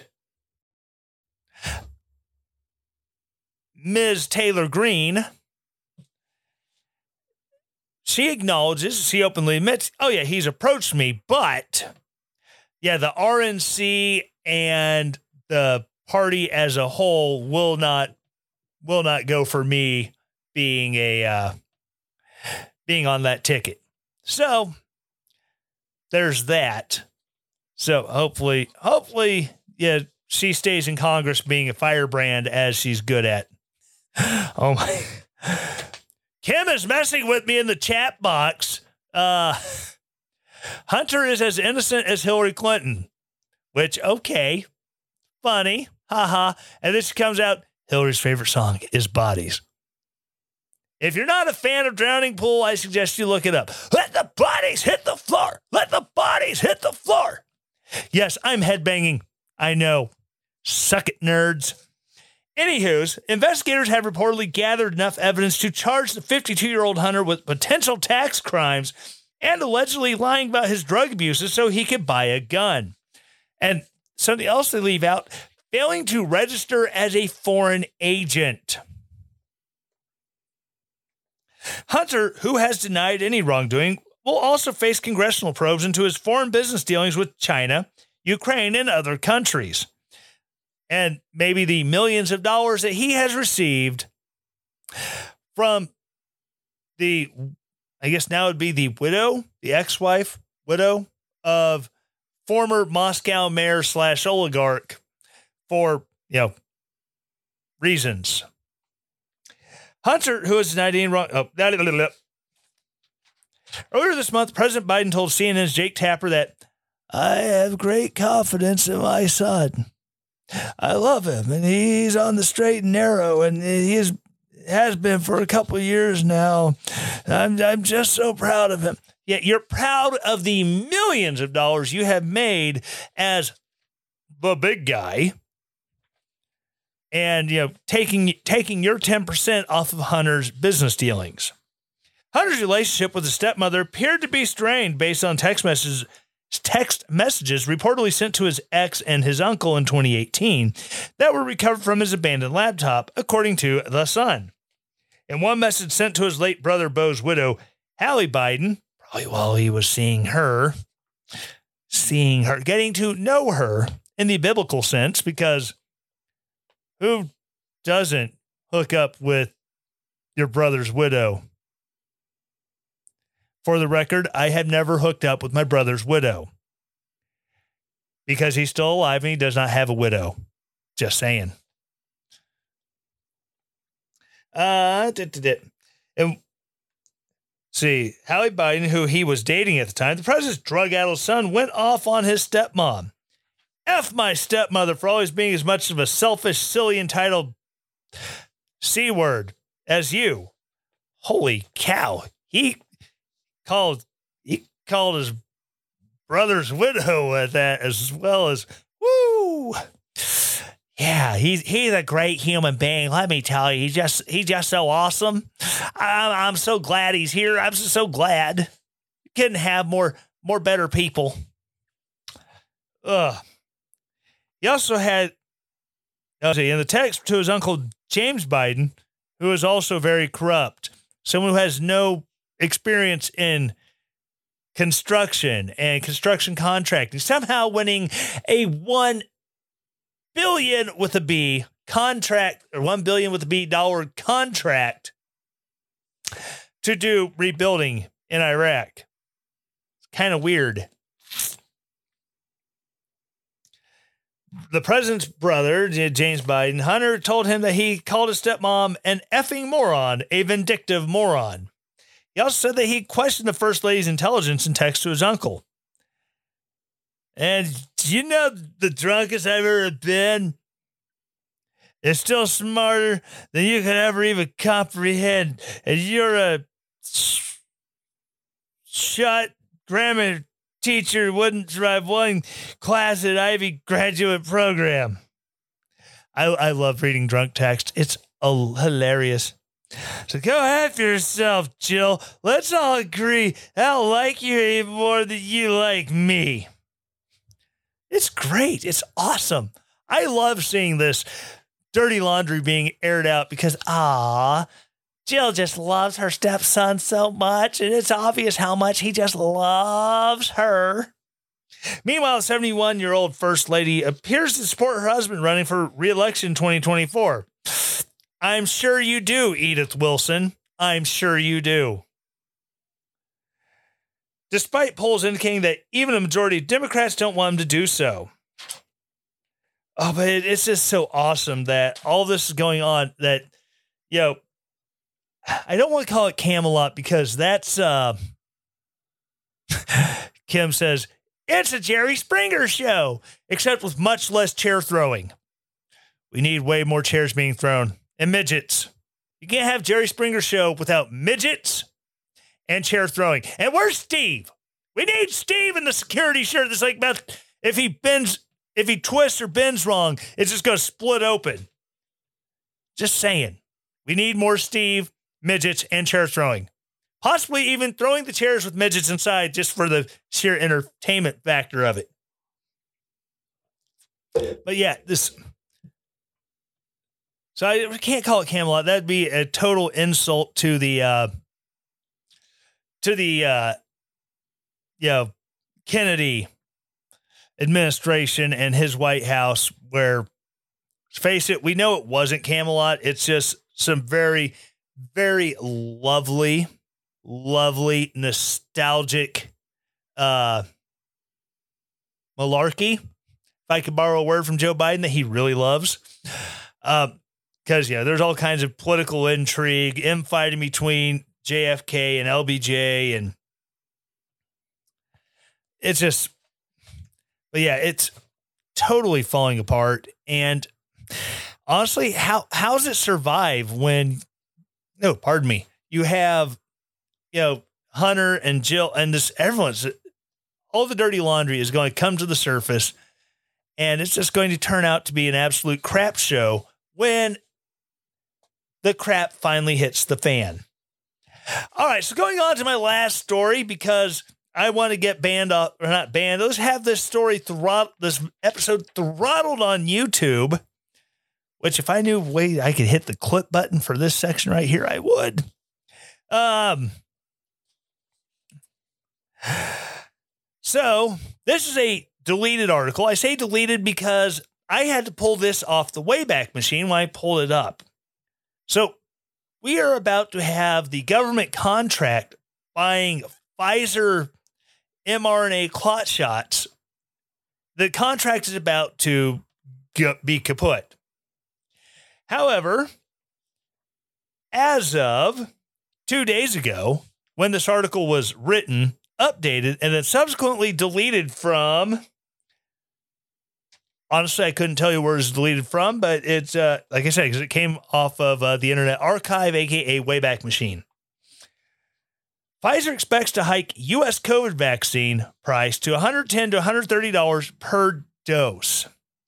Miz Taylor Greene, she acknowledges, she openly admits, oh yeah, he's approached me, but yeah, the R N C and the party as a whole will not will not go for me being a uh, being on that ticket. So there's that. So hopefully, hopefully, yeah, she stays in Congress being a firebrand as she's good at. Oh my. Kim is messing with me in the chat box. Uh, Hunter is as innocent as Hillary Clinton, which, okay, funny, haha. And this comes out, Hillary's favorite song is Bodies. If you're not a fan of Drowning Pool, I suggest you look it up. Let the bodies hit the floor. Let the bodies hit the floor. Yes, I'm headbanging. I know. Suck it, nerds. Anywho's, investigators have reportedly gathered enough evidence to charge the fifty-two-year-old Hunter with potential tax crimes and allegedly lying about his drug abuses so he could buy a gun. And something else they leave out, failing to register as a foreign agent. Hunter, who has denied any wrongdoing, will also face congressional probes into his foreign business dealings with China, Ukraine, and other countries. And maybe the millions of dollars that he has received from the, I guess now would be the widow, the ex-wife, widow of former Moscow mayor slash oligarch for, you know, reasons. Hunter, who has denied any wrong, oh, blah, blah, blah, blah. Earlier this month, President Biden told C N N's Jake Tapper that, I have great confidence in my son. I love him, and he's on the straight and narrow, and he is, has been for a couple of years now. I'm, I'm just so proud of him. Yeah, you're proud of the millions of dollars you have made as the big guy, and you know taking taking your ten percent off of Hunter's business dealings. Hunter's relationship with his stepmother appeared to be strained based on text messages. Text messages reportedly sent to his ex and his uncle in twenty eighteen that were recovered from his abandoned laptop, according to The Sun. In one message sent to his late brother Bo's widow, Hallie Biden, probably while he was seeing her, seeing her, getting to know her in the biblical sense, because who doesn't hook up with your brother's widow? For the record, I have never hooked up with my brother's widow because he's still alive and he does not have a widow. Just saying. Uh, did, did, did. And see, Hallie Biden, who he was dating at the time, the president's drug-addled son, went off on his stepmom. F my stepmother for always being as much of a selfish, silly, entitled C word as you. Holy cow. He called he called his brother's widow at that, as well as woo. Yeah, he's he's a great human being. Let me tell you, he's just he's just so awesome. I'm I'm so glad he's here. I'm so, so glad. You couldn't have more more better people. Ugh. He also had in the text to his uncle James Biden, who is also very corrupt. Someone who has no experience in construction and construction contracting, somehow winning a one billion with a B contract, or one billion with a B dollar contract to do rebuilding in Iraq. It's kind of weird. The president's brother, James Biden, Hunter, told him that he called his stepmom an effing moron, a vindictive moron. He also said that he questioned the first lady's intelligence in text to his uncle. And do you know the drunkest I've ever been is still smarter than you could ever even comprehend. And you're a sh- shot grammar teacher who wouldn't drive one class at Ivy graduate program. I, I love reading drunk text. It's oh, hilarious. So go after yourself, Jill. Let's all agree I don't like you any more than you like me. It's great. It's awesome. I love seeing this dirty laundry being aired out because, ah, Jill just loves her stepson so much, and it's obvious how much he just loves her. Meanwhile, seventy-one-year-old First Lady appears to support her husband running for re-election in twenty twenty-four. I'm sure you do, Edith Wilson. I'm sure you do. Despite polls indicating that even a majority of Democrats don't want him to do so. Oh, but it, it's just so awesome that all this is going on that, you know, I don't want to call it Camelot because that's, uh, Kim says, it's a Jerry Springer show, except with much less chair throwing. We need way more chairs being thrown and midgets. You can't have Jerry Springer show without midgets and chair throwing. And where's Steve? We need Steve in the security shirt that's like, about if he bends, if he twists or bends wrong, it's just going to split open. Just saying. We need more Steve, midgets, and chair throwing. Possibly even throwing the chairs with midgets inside just for the sheer entertainment factor of it. But yeah, this... So I can't call it Camelot. That'd be a total insult to the... Uh, to the, uh, you know, Kennedy administration and his White House, where, let's face it, we know it wasn't Camelot. It's just some very, very lovely, lovely, nostalgic uh, malarkey, if I could borrow a word from Joe Biden that he really loves. Because, uh, yeah, there's all kinds of political intrigue, infighting between J F K and L B J, and it's just, but yeah, it's totally falling apart. And honestly, how how does it survive when, no, pardon me, you have, you know, Hunter and Jill and this, everyone's, all the dirty laundry is going to come to the surface, and it's just going to turn out to be an absolute crap show when the crap finally hits the fan. All right, so going on to my last story, because I want to get banned off, or not banned, let's have this story, throttle, this episode throttled on YouTube, which if I knew a way I could hit the clip button for this section right here, I would. Um. So this is a deleted article. I say deleted because I had to pull this off the Wayback Machine when I pulled it up. So we are about to have the government contract buying Pfizer mRNA clot shots. The contract is about to be kaput. However, as of two days ago, when this article was written, updated, and then subsequently deleted from... Honestly, I couldn't tell you where it's deleted from, but it's, uh, like I said, because it came off of uh, the Internet Archive, a k a. Wayback Machine. Pfizer expects to hike U S COVID vaccine price to one hundred ten dollars to one hundred thirty dollars per dose.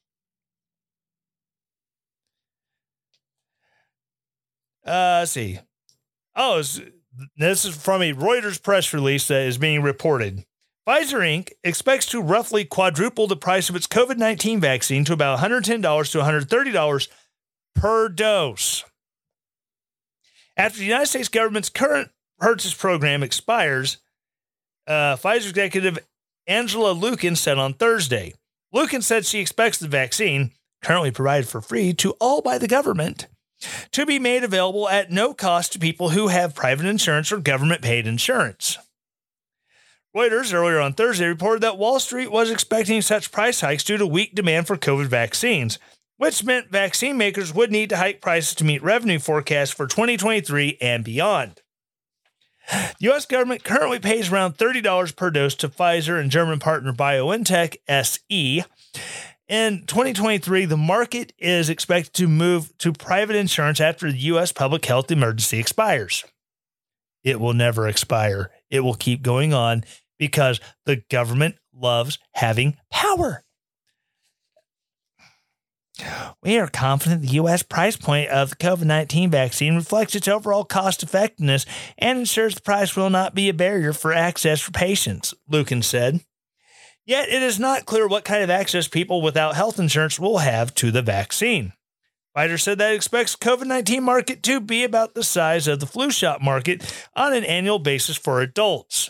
Uh, let's see. Oh, this is from a Reuters press release that is being reported. Pfizer Incorporated expects to roughly quadruple the price of its COVID nineteen vaccine to about one hundred ten dollars to one hundred thirty dollars per dose. After the United States government's current purchase program expires, uh, Pfizer executive Angela Lukin said on Thursday. Lukin said she expects the vaccine, currently provided for free to all by the government, to be made available at no cost to people who have private insurance or government-paid insurance. Reuters earlier on Thursday reported that Wall Street was expecting such price hikes due to weak demand for COVID vaccines, which meant vaccine makers would need to hike prices to meet revenue forecasts for twenty twenty-three and beyond. The U S government currently pays around thirty dollars per dose to Pfizer and German partner BioNTech S E. In twenty twenty-three, the market is expected to move to private insurance after the U S public health emergency expires. It will never expire. It will keep going on because the government loves having power. We are confident the U S price point of the COVID nineteen vaccine reflects its overall cost effectiveness and ensures the price will not be a barrier for access for patients, Lukin said. Yet it is not clear what kind of access people without health insurance will have to the vaccine. Pfizer said that it expects COVID nineteen market to be about the size of the flu shot market on an annual basis for adults,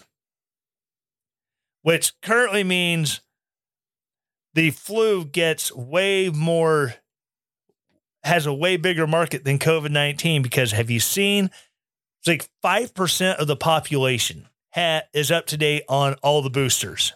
which currently means the flu gets way more, has a way bigger market than COVID nineteen, because have you seen, it's like five percent of the population ha- is up to date on all the boosters.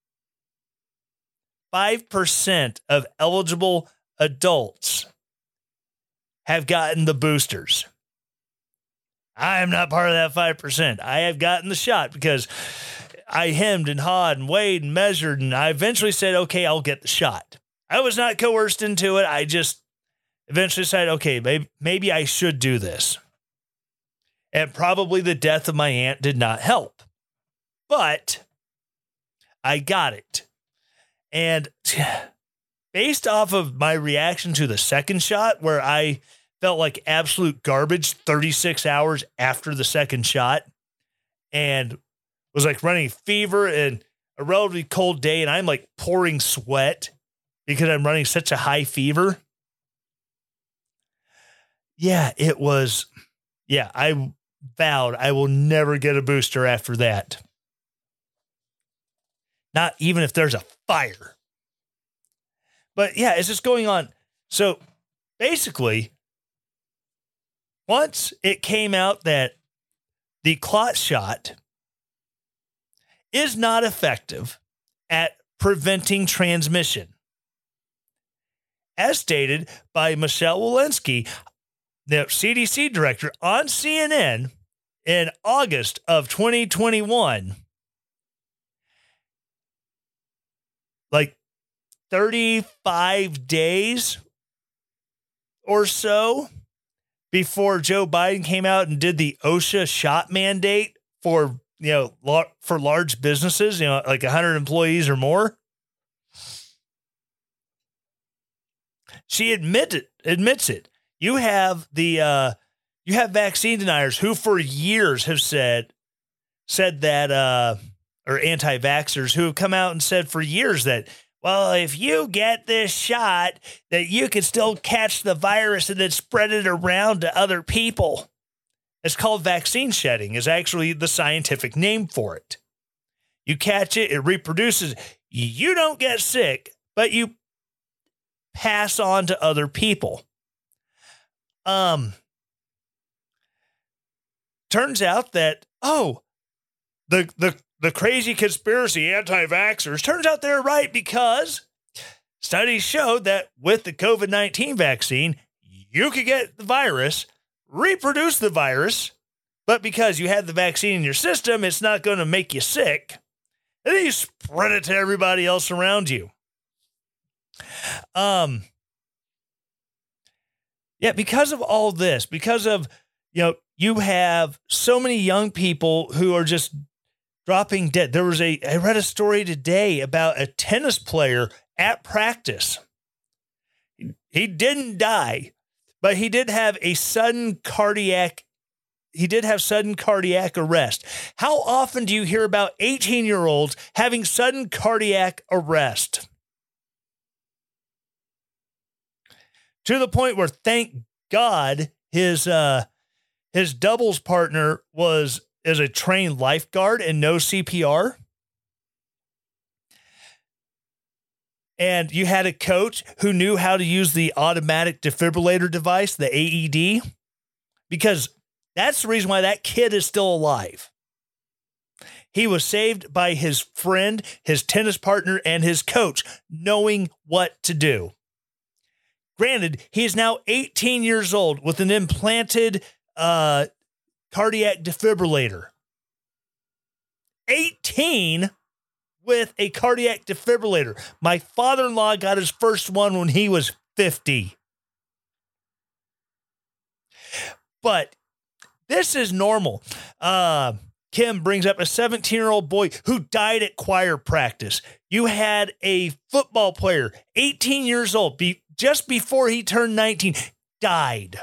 five percent of eligible adults have gotten the boosters. I am not part of that five percent. I have gotten the shot because I hemmed and hawed and weighed and measured, and I eventually said, okay, I'll get the shot. I was not coerced into it. I just eventually decided, okay, maybe, maybe I should do this. And probably the death of my aunt did not help. But I got it. And based off of my reaction to the second shot, where I felt like absolute garbage thirty-six hours after the second shot and was like running fever and a relatively cold day, and I'm like pouring sweat because I'm running such a high fever. Yeah, it was, yeah, I vowed I will never get a booster after that. Not even if there's a fire. But yeah, it's just going on. So basically, once it came out that the clot shot is not effective at preventing transmission, as stated by Michelle Walensky, the C D C director, on C N N in August of twenty twenty-one, like thirty-five days or so before Joe Biden came out and did the OSHA shot mandate for, you know, lar- for large businesses, you know, like one hundred employees or more. She admitted admits it. You have the uh, you have vaccine deniers who for years have said said that uh, or anti-vaxxers who have come out and said for years that, well, if you get this shot, that you could still catch the virus and then spread it around to other people. It's called vaccine shedding, is actually the scientific name for it. You catch it, it reproduces. You don't get sick, but you pass on to other people. Um, turns out that, oh, the, the, the crazy conspiracy anti-vaxxers, turns out they're right, because studies showed that with the COVID nineteen vaccine, you could get the virus, reproduce the virus, but because you had the vaccine in your system, it's not going to make you sick. And then you spread it to everybody else around you. Um, yeah, because of all this, because of, you know, you have so many young people who are just dropping dead. There was a, I read a story today about a tennis player at practice. He didn't die, but he did have a sudden cardiac, he did have sudden cardiac arrest. How often do you hear about eighteen-year-olds having sudden cardiac arrest? To the point where, thank God, his uh, his doubles partner was is a trained lifeguard and knows C P R. And you had a coach who knew how to use the automatic defibrillator device, the A E D, because that's the reason why that kid is still alive. He was saved by his friend, his tennis partner, and his coach knowing what to do. Granted, he is now eighteen years old with an implanted uh, cardiac defibrillator. eighteen with a cardiac defibrillator. My father-in-law got his first one when he was fifty. But this is normal. Uh, Kim brings up a seventeen-year-old boy who died at choir practice. You had a football player, eighteen years old, be, just before he turned nineteen, died.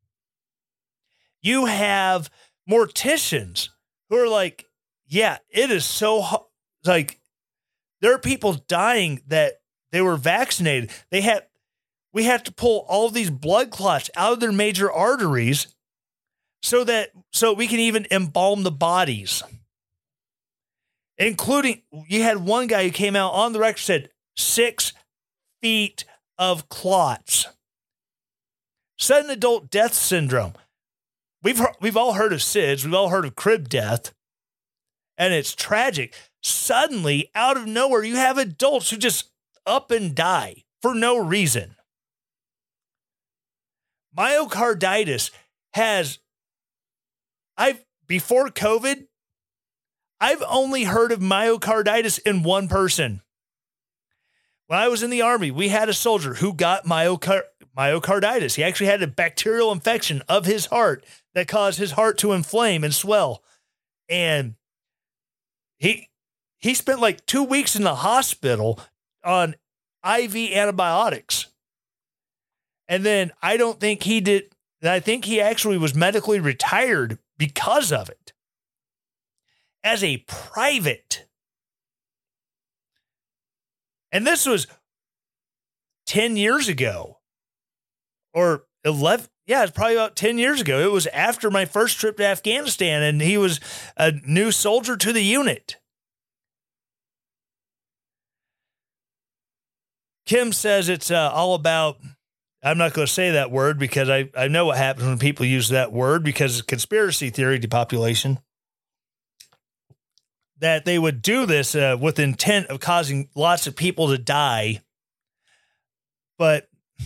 You have morticians who are like, yeah, it is so hard. Like, there are people dying that they were vaccinated. They had, we have to pull all of these blood clots out of their major arteries so that so we can even embalm the bodies. Including, you had one guy who came out on the record said six feet of clots. Sudden adult death syndrome. We've heard, we've all heard of S I D S. We've all heard of crib death. And it's tragic. Suddenly, out of nowhere, you have adults who just up and die for no reason. Myocarditis has, I've, before COVID, I've only heard of myocarditis in one person. When I was in the Army, we had a soldier who got myocard- myocarditis. He actually had a bacterial infection of his heart that caused his heart to inflame and swell. And he he spent like two weeks in the hospital on I V antibiotics. And then I don't think he did, I think he actually was medically retired because of it. As a private. And this was ten years ago or eleven. Yeah, it's probably about ten years ago. It was after my first trip to Afghanistan, and he was a new soldier to the unit. Kim says it's uh, all about, I'm not going to say that word because I, I know what happens when people use that word because it's conspiracy theory depopulation. That they would do this uh, with intent of causing lots of people to die. But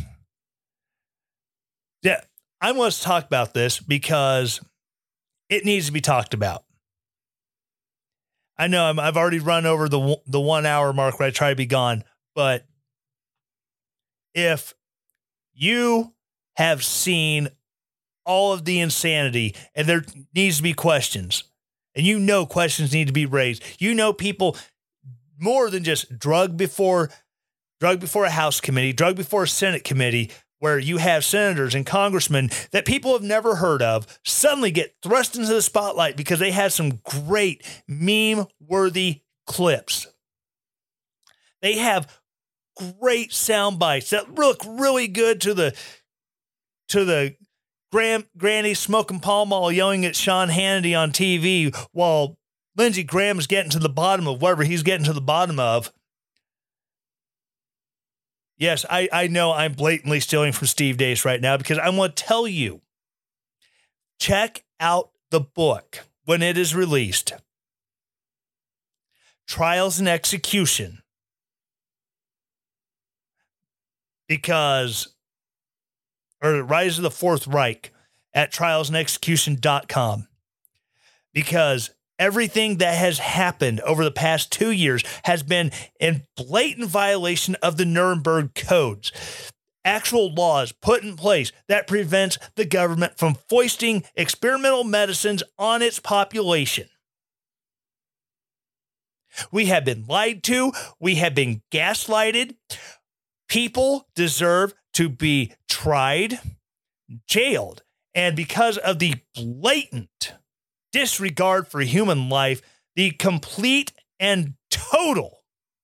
yeah, I want to talk about this because it needs to be talked about. I know I'm, I've already run over the the one hour mark where I try to be gone, but if you have seen all of the insanity and there needs to be questions, and you know questions need to be raised. You know people more than just drug before drug before a House committee, drug before a Senate committee, where you have senators and congressmen that people have never heard of suddenly get thrust into the spotlight because they had some great meme-worthy clips. They have great sound bites that look really good to the to the Gran- Granny smoking Pall Mall yelling at Sean Hannity on T V while Lindsey Graham is getting to the bottom of whatever he's getting to the bottom of. Yes, I, I know I'm blatantly stealing from Steve Deace right now because I want to tell you, check out the book when it is released. Trials and Execution. Because or Rise of the Fourth Reich at trials and execution dot com. Because everything that has happened over the past two years has been in blatant violation of the Nuremberg codes. Actual laws put in place that prevents the government from foisting experimental medicines on its population. We have been lied to. We have been gaslighted. People deserve to be tried, jailed, and because of the blatant disregard for human life, the complete and total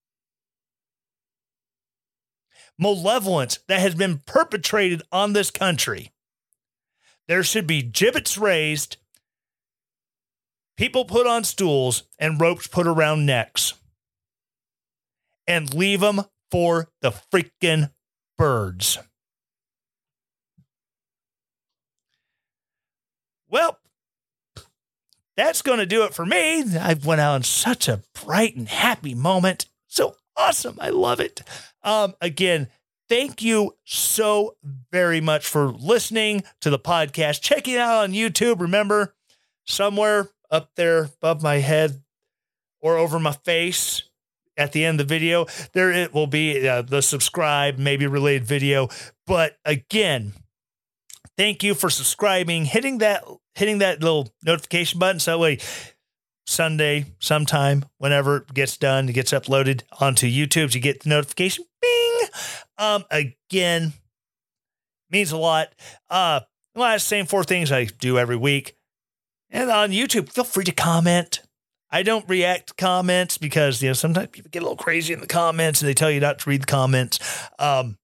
malevolence that has been perpetrated on this country, there should be gibbets raised, people put on stools, and ropes put around necks, and leave them for the freaking birds. Well, that's going to do it for me. I went out in such a bright and happy moment. So awesome. I love it. Um, again, thank you so very much for listening to the podcast. Checking it out on YouTube. Remember, somewhere up there above my head or over my face at the end of the video, there it will be uh, the subscribe, maybe related video. But again, thank you for subscribing, hitting that hitting that little notification button. So that way, Sunday, sometime, whenever it gets done, it gets uploaded onto YouTube, you get the notification. Bing! Um, again, means a lot. Uh, well, the same four things I do every week. And on YouTube, feel free to comment. I don't react to comments because, you know, sometimes people get a little crazy in the comments and they tell you not to read the comments. Um,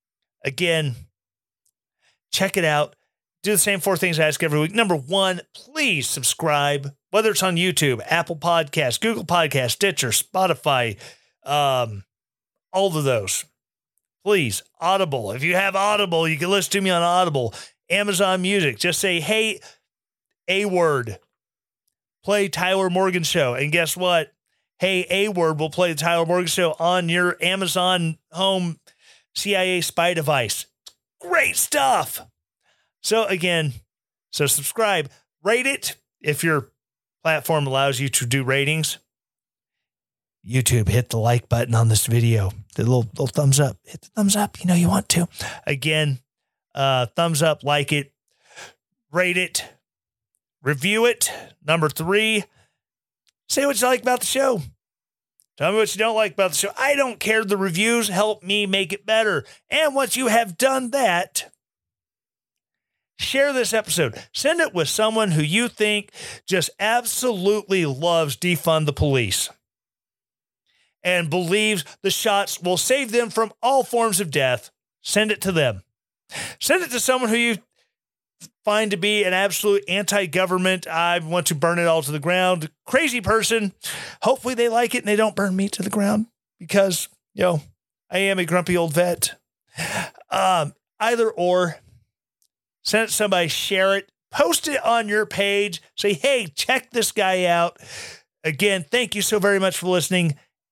Again, check it out. Do the same four things I ask every week. Number one, please subscribe, whether it's on YouTube, Apple Podcasts, Google Podcasts, Stitcher, Spotify, um, all of those. Please, Audible. If you have Audible, you can listen to me on Audible. Amazon Music. Just say, hey, A word. Play Tyler Morgan Show. And guess what? Hey, A word will play the Tyler Morgan Show on your Amazon home C I A spy device. Great stuff. So again, so subscribe, rate it if your platform allows you to do ratings. YouTube, hit the like button on this video. The little, little thumbs up. Hit the thumbs up. You know you want to. Again, uh, thumbs up, like it, rate it, review it. Number three, say what you like about the show. Tell me what you don't like about the show. I don't care. The reviews help me make it better. And once you have done that, share this episode. Send it with someone who you think just absolutely loves defund the police and believes the shots will save them from all forms of death. Send it to them. Send it to someone who you find to be an absolute anti-government, I want to burn it all to the ground, crazy person. Hopefully they like it and they don't burn me to the ground because, you know, I am a grumpy old vet. Um, either or, send it to somebody, share it, post it on your page. Say, hey, check this guy out. Again, thank you so very much for listening.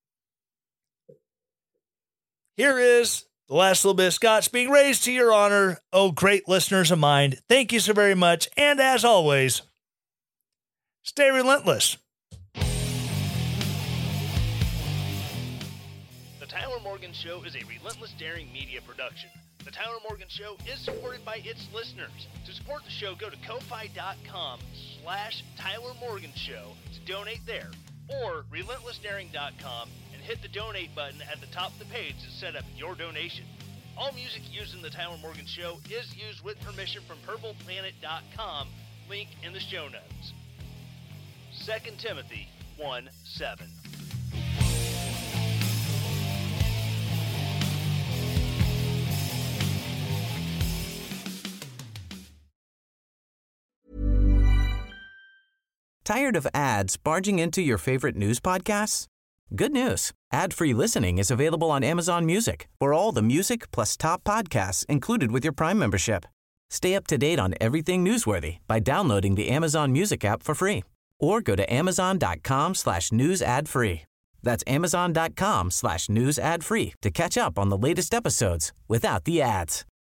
Here is the last little bit of scotch being raised to your honor. Oh, great listeners of mine. Thank you so very much. And as always, stay relentless. The Tyler Morgan Show is a Relentless Daring media production. The Tyler Morgan Show is supported by its listeners. To support the show, go to ko-fi.com slash Tyler Morgan Show to donate there, or relentless daring dot com and hit the donate button at the top of the page to set up your donation. All music used in the Tyler Morgan Show is used with permission from purple planet dot com, link in the show notes. Second Timothy one seven. Tired of ads barging into your favorite news podcasts? Good news. Ad-free listening is available on Amazon Music for all the music plus top podcasts included with your Prime membership. Stay up to date on everything newsworthy by downloading the Amazon Music app for free or go to amazon.com slash news ad free. That's amazon.com slash news ad free to catch up on the latest episodes without the ads.